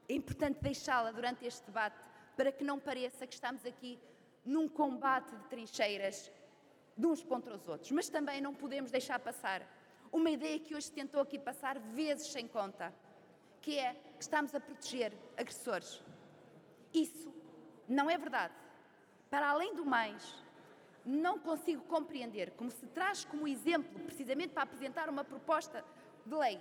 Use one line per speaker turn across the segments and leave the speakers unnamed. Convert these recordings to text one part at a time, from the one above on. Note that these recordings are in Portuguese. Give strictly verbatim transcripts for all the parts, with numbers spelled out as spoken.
É importante deixá-la durante este debate para que não pareça que estamos aqui num combate de trincheiras de uns contra os outros. Mas também não podemos deixar passar uma ideia que hoje se tentou aqui passar vezes sem conta, que é que estamos a proteger agressores. Isso não é verdade. Para além do mais, não consigo compreender como se traz como exemplo, precisamente para apresentar uma proposta de lei,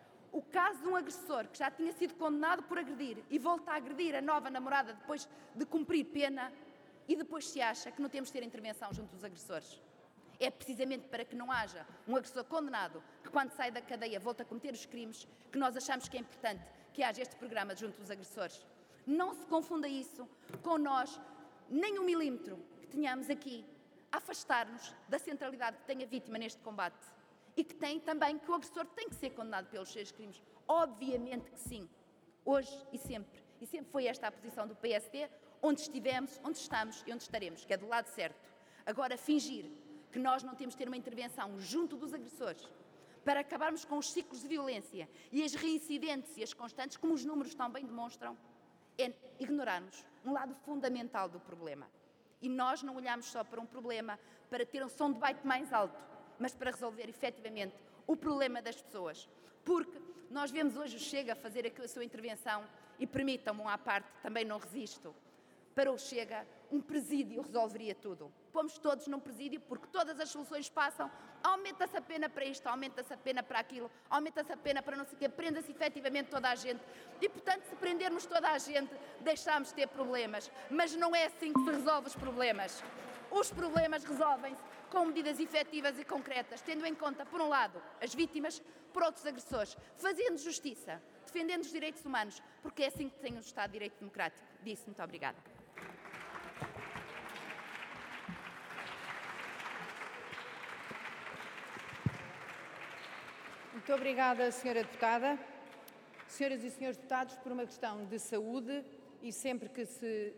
o caso de um agressor que já tinha sido condenado por agredir e volta a agredir a nova namorada depois de cumprir pena e depois se acha que não temos de ter intervenção junto dos agressores. É precisamente para que não haja um agressor condenado que, quando sai da cadeia, volta a cometer os crimes, que nós achamos que é importante que haja este programa junto dos agressores. Não se confunda isso com nós, nem um milímetro que tenhamos aqui a afastar-nos da centralidade que tem a vítima neste combate e que tem também que o agressor tem que ser condenado pelos seus crimes. Obviamente que sim, hoje e sempre. E sempre foi esta a posição do P S D, onde estivemos, onde estamos e onde estaremos, que é do lado certo. Agora, fingir que nós não temos de ter uma intervenção junto dos agressores para acabarmos com os ciclos de violência e as reincidências constantes, como os números também demonstram, é ignorarmos um lado fundamental do problema. E nós não olhamos só para um problema para ter um som de debate mais alto, mas para resolver efetivamente o problema das pessoas. Porque nós vemos hoje o Chega a fazer a sua intervenção e permitam-me à parte, também não resisto, para o Chega, um presídio resolveria tudo. Pomos todos num presídio porque todas as soluções passam, aumenta-se a pena para isto, aumenta-se a pena para aquilo, aumenta-se a pena para não sei o quê, prenda-se efetivamente toda a gente. E, portanto, se prendermos toda a gente, deixamos de ter problemas. Mas não é assim que se resolve os problemas. Os problemas resolvem-se com medidas efetivas e concretas, tendo em conta, por um lado, as vítimas, por outros, agressores, fazendo justiça, defendendo os direitos humanos, porque é assim que tem um Estado de Direito Democrático. Disse, muito obrigada.
Muito obrigada, senhora Deputada. Senhoras e senhores deputados, por uma questão de saúde e sempre que se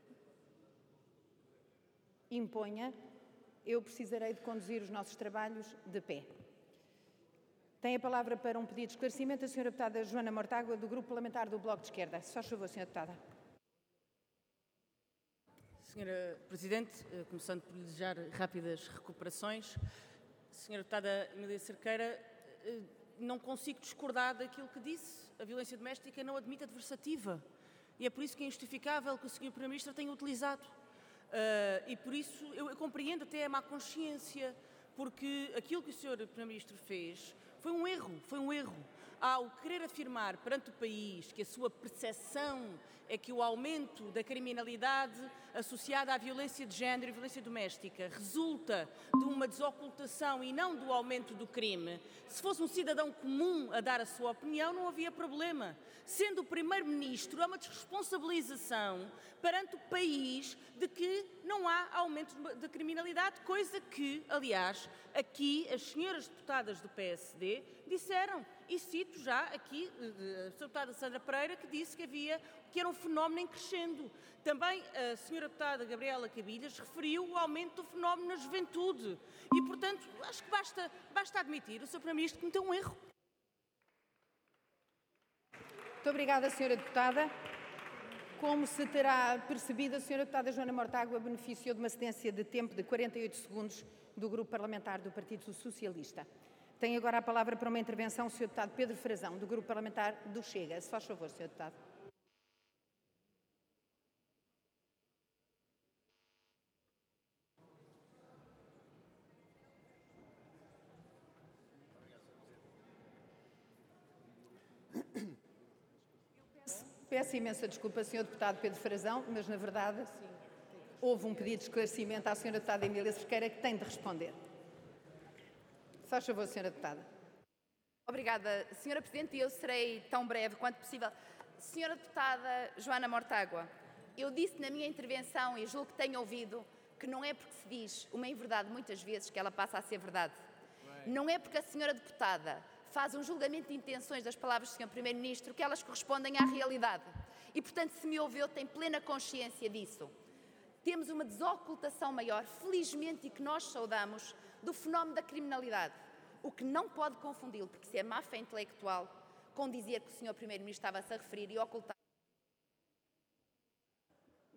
imponha, eu precisarei de conduzir os nossos trabalhos de pé. Tem a palavra para um pedido de esclarecimento a senhora deputada Joana Mortágua, do Grupo Parlamentar do Bloco de Esquerda. Se faz favor, senhora deputada.
Senhora Presidente, começando por lhe desejar rápidas recuperações. Senhora Deputada Emília Cerqueira, não consigo discordar daquilo que disse. A violência doméstica não admite adversativa. E é por isso que é injustificável que o senhor Primeiro-Ministro tenha utilizado. Uh, e por isso eu, eu compreendo até a má consciência, porque aquilo que o senhor Primeiro-Ministro fez foi um erro, foi um erro. Ao querer afirmar perante o país que a sua percepção é que o aumento da criminalidade associada à violência de género e violência doméstica resulta de uma desocultação e não do aumento do crime, se fosse um cidadão comum a dar a sua opinião, não havia problema. Sendo o Primeiro-Ministro, há uma desresponsabilização perante o país de que não há aumento da criminalidade, coisa que, aliás, aqui as senhoras deputadas do P S D disseram. E cito já aqui a senhora deputada Sandra Pereira, que disse que havia, que era um fenómeno em crescendo. Também a senhora deputada Gabriela Cabilhas referiu o aumento do fenómeno na juventude. E, portanto, acho que basta, basta admitir o senhor Primeiro-Ministro cometeu um erro.
Muito obrigada, senhora deputada. Como se terá percebido, a senhora deputada Joana Mortágua beneficiou de uma cedência de tempo de quarenta e oito segundos do Grupo Parlamentar do Partido Socialista. Tem agora a palavra para uma intervenção o senhor deputado Pedro Frazão, do Grupo Parlamentar do Chega. Se faz favor, senhor deputado. Peço, peço imensa desculpa, senhor deputado Pedro Frazão, mas, na verdade, houve um pedido de esclarecimento à senhora deputada Emília Cerqueira, que tem de responder. Se faz favor, senhora deputada.
Obrigada, senhora Presidente, e eu serei tão breve quanto possível. Senhora deputada Joana Mortágua, eu disse na minha intervenção, e julgo que tenho ouvido, que não é porque se diz uma inverdade muitas vezes que ela passa a ser verdade. Não é porque a senhora deputada faz um julgamento de intenções das palavras do senhor Primeiro-Ministro que elas correspondem à realidade. E, portanto, se me ouviu, tem plena consciência disso. Temos uma desocultação maior, felizmente, e que nós saudamos, do fenómeno da criminalidade. O que não pode confundi-lo, porque isso é má fé intelectual, com dizer que o senhor Primeiro-Ministro estava-se a referir e ocultar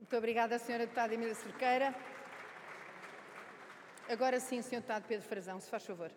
Muito obrigada, senhora deputada Emília Cerqueira. Agora sim, senhor deputado Pedro Frazão, se faz favor.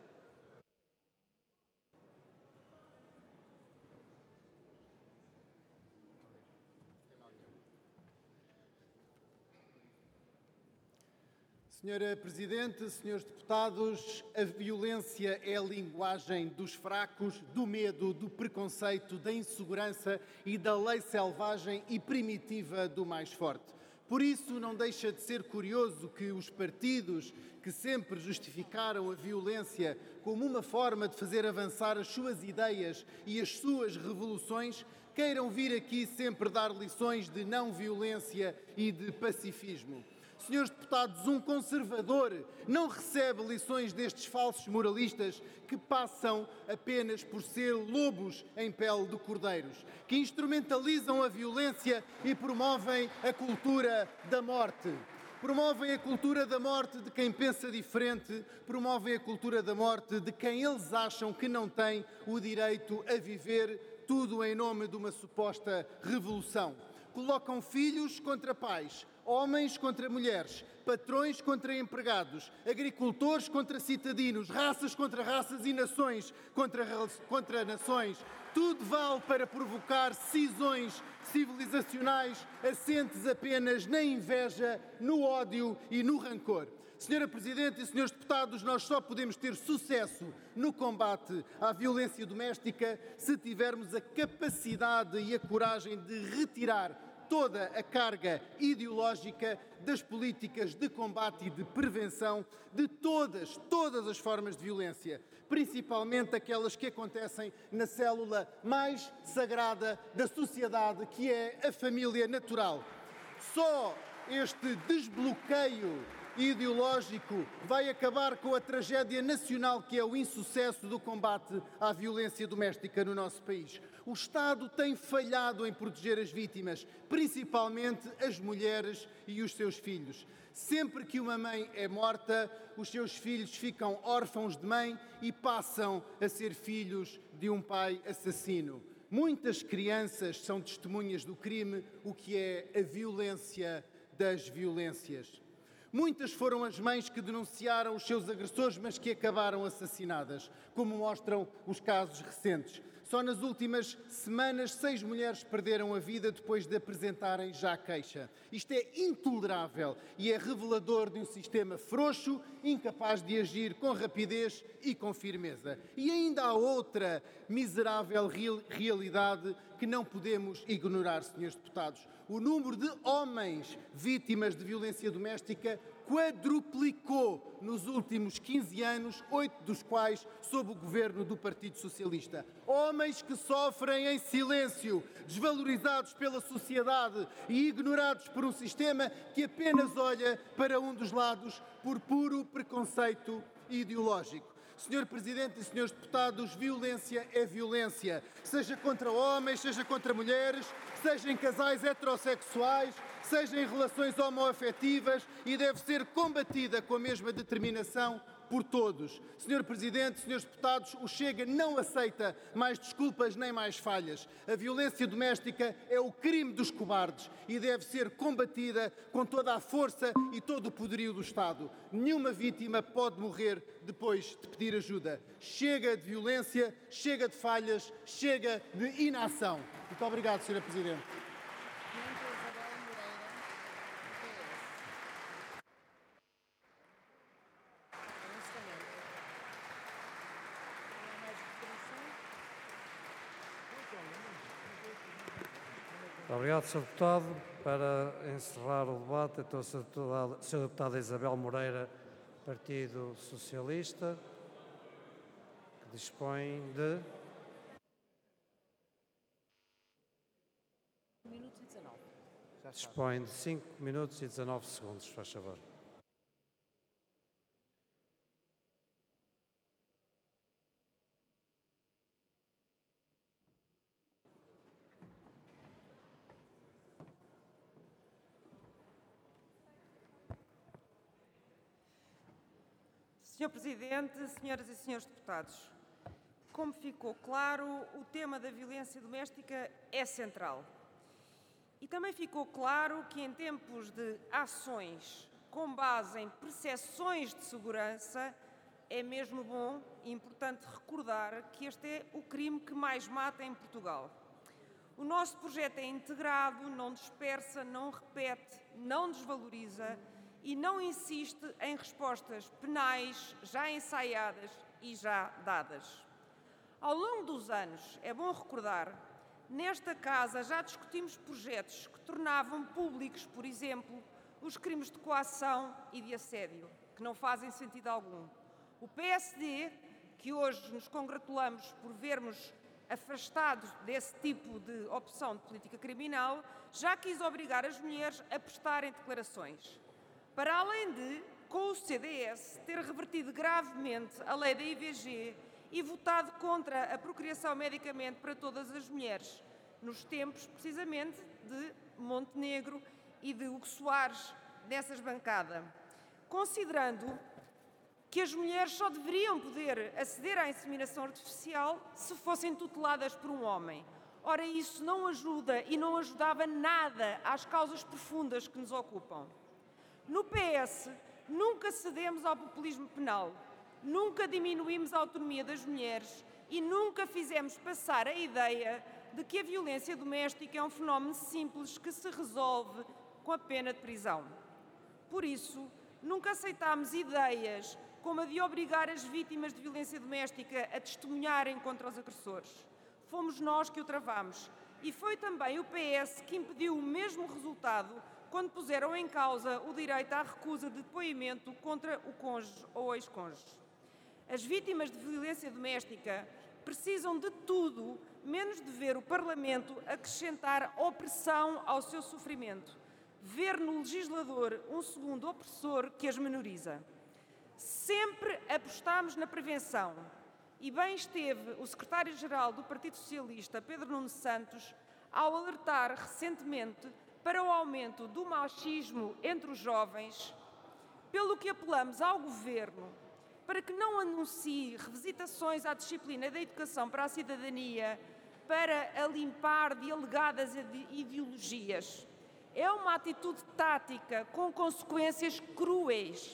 Senhora Presidente, senhores deputados, a violência é a linguagem dos fracos, do medo, do preconceito, da insegurança e da lei selvagem e primitiva do mais forte. Por isso, não deixa de ser curioso que os partidos que sempre justificaram a violência como uma forma de fazer avançar as suas ideias e as suas revoluções queiram vir aqui sempre dar lições de não violência e de pacifismo. Senhores deputados, um conservador não recebe lições destes falsos moralistas que passam apenas por ser lobos em pele de cordeiros, que instrumentalizam a violência e promovem a cultura da morte. Promovem a cultura da morte de quem pensa diferente, promovem a cultura da morte de quem eles acham que não tem o direito a viver, tudo em nome de uma suposta revolução. Colocam filhos contra pais, homens contra mulheres, patrões contra empregados, agricultores contra cidadinos, raças contra raças e nações contra, contra nações. Tudo vale para provocar cisões civilizacionais assentes apenas na inveja, no ódio e no rancor. Senhora Presidente e senhores deputados, nós só podemos ter sucesso no combate à violência doméstica se tivermos a capacidade e a coragem de retirar toda a carga ideológica das políticas de combate e de prevenção de todas, todas as formas de violência, principalmente aquelas que acontecem na célula mais sagrada da sociedade, que é a família natural. Só este desbloqueio ideológico vai acabar com a tragédia nacional que é o insucesso do combate à violência doméstica no nosso país. O Estado tem falhado em proteger as vítimas, principalmente as mulheres e os seus filhos. Sempre que uma mãe é morta, os seus filhos ficam órfãos de mãe e passam a ser filhos de um pai assassino. Muitas crianças são testemunhas do crime, o que é a violência das violências. Muitas foram as mães que denunciaram os seus agressores, mas que acabaram assassinadas, como mostram os casos recentes. Só nas últimas semanas, seis mulheres perderam a vida depois de apresentarem já queixa. Isto é intolerável e é revelador de um sistema frouxo, incapaz de agir com rapidez e com firmeza. E ainda há outra miserável real, realidade que não podemos ignorar, senhores deputados. O número de homens vítimas de violência doméstica quadruplicou nos últimos quinze anos, oito dos quais sob o governo do Partido Socialista. Homens que sofrem em silêncio, desvalorizados pela sociedade e ignorados por um sistema que apenas olha para um dos lados por puro preconceito ideológico. Senhor Presidente e senhores deputados, violência é violência, seja contra homens, seja contra mulheres, seja em casais heterossexuais, seja em relações homoafetivas e deve ser combatida com a mesma determinação por todos. Senhor Presidente, senhores deputados, o Chega não aceita mais desculpas nem mais falhas. A violência doméstica é o crime dos cobardes e deve ser combatida com toda a força e todo o poderio do Estado. Nenhuma vítima pode morrer depois de pedir ajuda. Chega de violência, chega de falhas, chega de inação. Muito obrigado, senhora Presidente.
Muito obrigado, senhor Deputado. Para encerrar o debate, então, a senhora Deputada Isabel Moreira, Partido Socialista, que dispõe de... Dispõe de cinco minutos e dezanove segundos, faz favor.
senhor Presidente, senhoras e senhores deputados, como ficou claro, o tema da violência doméstica é central. E também ficou claro que em tempos de ações com base em percepções de segurança, é mesmo bom e importante recordar que este é o crime que mais mata em Portugal. O nosso projeto é integrado, não dispersa, não repete, não desvaloriza e não insiste em respostas penais já ensaiadas e já dadas. Ao longo dos anos, é bom recordar, nesta Casa já discutimos projetos que tornavam públicos, por exemplo, os crimes de coação e de assédio, que não fazem sentido algum. O P S D, que hoje nos congratulamos por vermos afastados desse tipo de opção de política criminal, já quis obrigar as mulheres a prestarem declarações. Para além de, com o C D S, ter revertido gravemente a lei da I V G e votado contra a procriação medicamente para todas as mulheres, nos tempos, precisamente, de Montenegro e de Hugo Soares nessas bancadas. Considerando que as mulheres só deveriam poder aceder à inseminação artificial se fossem tuteladas por um homem. Ora, isso não ajuda e não ajudava nada às causas profundas que nos ocupam. No P S, nunca cedemos ao populismo penal, nunca diminuímos a autonomia das mulheres e nunca fizemos passar a ideia de que a violência doméstica é um fenómeno simples que se resolve com a pena de prisão. Por isso, nunca aceitámos ideias como a de obrigar as vítimas de violência doméstica a testemunharem contra os agressores. Fomos nós que o travámos. E foi também o P S que impediu o mesmo resultado quando puseram em causa o direito à recusa de depoimento contra o cônjuge ou ex-cônjuge. As vítimas de violência doméstica precisam de tudo, menos de ver o Parlamento acrescentar opressão ao seu sofrimento, ver no legislador um segundo opressor que as menoriza. Sempre apostámos na prevenção e bem esteve o secretário-geral do Partido Socialista, Pedro Nuno Santos, ao alertar recentemente para o aumento do machismo entre os jovens, pelo que apelamos ao Governo para que não anuncie revisitações à disciplina da educação para a cidadania para a limpar de alegadas ideologias. É uma atitude tática com consequências cruéis.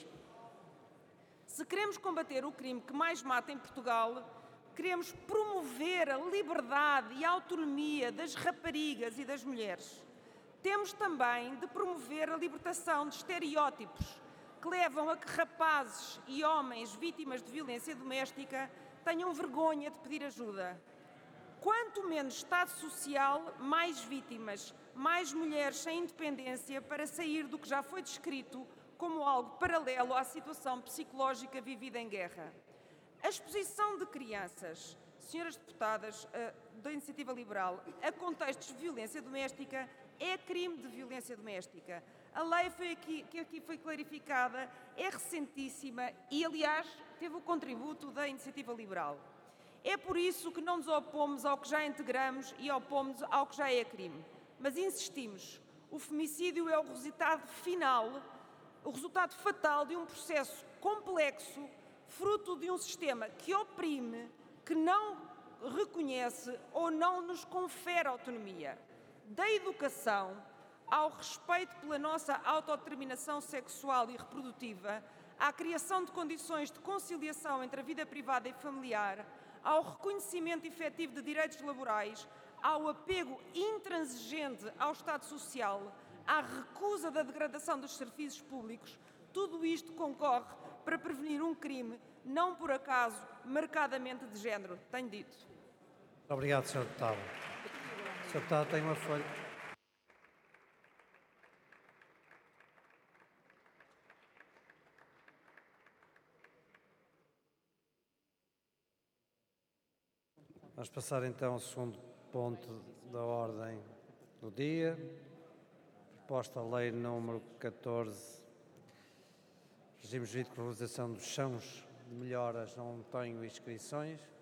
Se queremos combater o crime que mais mata em Portugal, queremos promover a liberdade e a autonomia das raparigas e das mulheres. Temos também de promover a libertação de estereótipos que levam a que rapazes e homens vítimas de violência doméstica tenham vergonha de pedir ajuda. Quanto menos Estado Social, mais vítimas, mais mulheres sem independência para sair do que já foi descrito como algo paralelo à situação psicológica vivida em guerra. A exposição de crianças, senhoras deputadas da Iniciativa Liberal, a contextos de violência doméstica é crime de violência doméstica. A lei foi aqui, que aqui foi clarificada é recentíssima e, aliás, teve o contributo da Iniciativa Liberal. É por isso que não nos opomos ao que já integramos e opomos ao que já é crime. Mas insistimos, o femicídio é o resultado final, o resultado fatal de um processo complexo, fruto de um sistema que oprime, que não reconhece ou não nos confere autonomia. Da educação ao respeito pela nossa autodeterminação sexual e reprodutiva, à criação de condições de conciliação entre a vida privada e familiar, ao reconhecimento efetivo de direitos laborais, ao apego intransigente ao Estado Social, à recusa da degradação dos serviços públicos, tudo isto concorre para prevenir um crime, não por acaso, marcadamente de género. Tenho dito.
Obrigado, senhor Deputado. senhor Deputado tem uma folha. Vamos passar então ao segundo ponto da ordem do dia. Proposta lei número catorze, regime jurídico de regularização dos chãos de melhoras, não tenho inscrições.